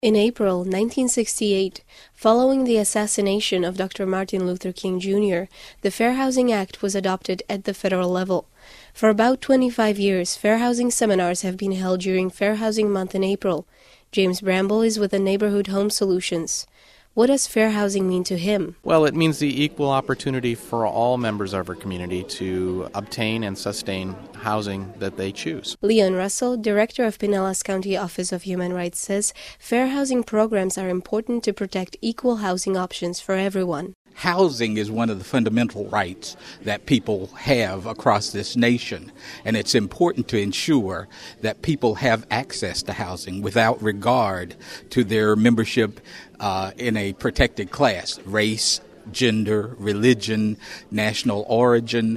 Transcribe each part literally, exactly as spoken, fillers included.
In April nineteen sixty-eight, following the assassination of Doctor Martin Luther King Junior, the Fair Housing Act was adopted at the federal level. For about twenty-five years, fair housing seminars have been held during Fair Housing Month in April. James Bramble is with the Neighborhood Home Solutions. What does fair housing mean to him? Well, it means the equal opportunity for all members of our community to obtain and sustain housing that they choose. Leon Russell, director of Pinellas County Office of Human Rights, says fair housing programs are important to protect equal housing options for everyone. Housing is one of the fundamental rights that people have across this nation, and it's important to ensure that people have access to housing without regard to their membership uh, in a protected class, race, gender, religion, national origin,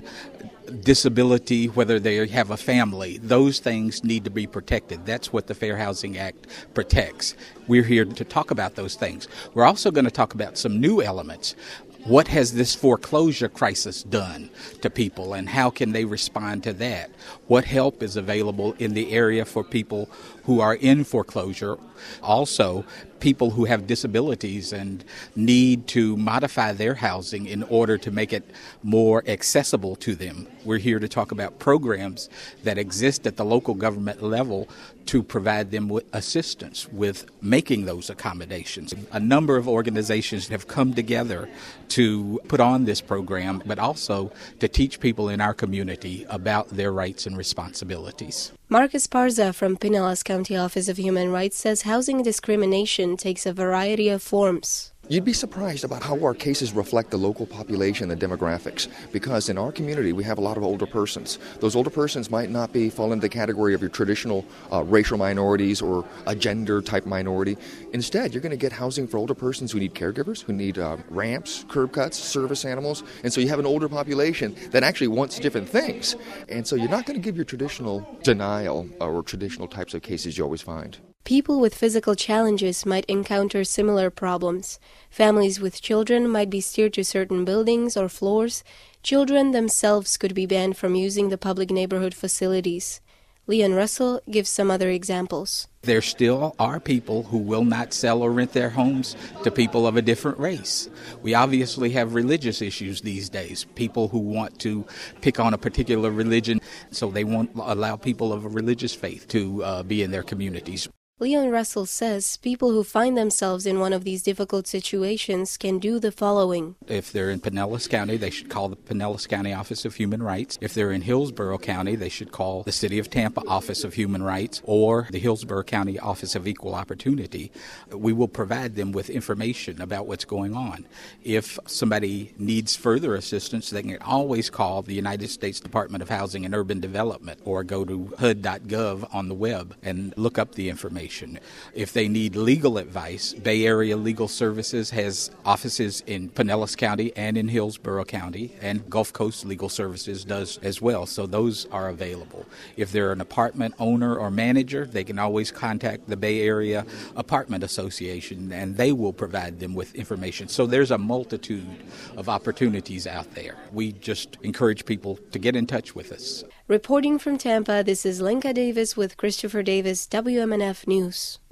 disability, whether they have a family. Those things need to be protected. That's what the Fair Housing Act protects. We're here to talk about those things. We're also going to talk about some new elements. What has this foreclosure crisis done to people, and how can they respond to that? What help is available in the area for people who are in foreclosure? Also, people who have disabilities and need to modify their housing in order to make it more accessible to them. We're here to talk about programs that exist at the local government level to provide them with assistance with making those accommodations. A number of organizations have come together to put on this program, but also to teach people in our community about their rights and responsibilities. Marcus Parza from Pinellas County Office of Human Rights says housing discrimination takes a variety of forms. You'd be surprised about how our cases reflect the local population and demographics, because in our community we have a lot of older persons. Those older persons might not be fall into the category of your traditional uh, racial minorities or a gender type minority. Instead, you're going to get housing for older persons who need caregivers, who need uh, ramps, curb cuts, service animals, and so you have an older population that actually wants different things. And so you're not going to give your traditional denial or traditional types of cases you always find. People with physical challenges might encounter similar problems. Families with children might be steered to certain buildings or floors. Children themselves could be banned from using the public neighborhood facilities. Leon Russell gives some other examples. There still are people who will not sell or rent their homes to people of a different race. We obviously have religious issues these days. People who want to pick on a particular religion, so they won't allow people of a religious faith to uh, be in their communities. Leon Russell says people who find themselves in one of these difficult situations can do the following. If they're in Pinellas County, they should call the Pinellas County Office of Human Rights. If they're in Hillsborough County, they should call the City of Tampa Office of Human Rights or the Hillsborough County Office of Equal Opportunity. We will provide them with information about what's going on. If somebody needs further assistance, they can always call the United States Department of Housing and Urban Development or go to H U D dot gov on the web and look up the information. If they need legal advice, Bay Area Legal Services has offices in Pinellas County and in Hillsborough County, and Gulf Coast Legal Services does as well, so those are available. If they're an apartment owner or manager, they can always contact the Bay Area Apartment Association, and they will provide them with information. So there's a multitude of opportunities out there. We just encourage people to get in touch with us. Reporting from Tampa, this is Lenka Davis with Christopher Davis, W M N F News.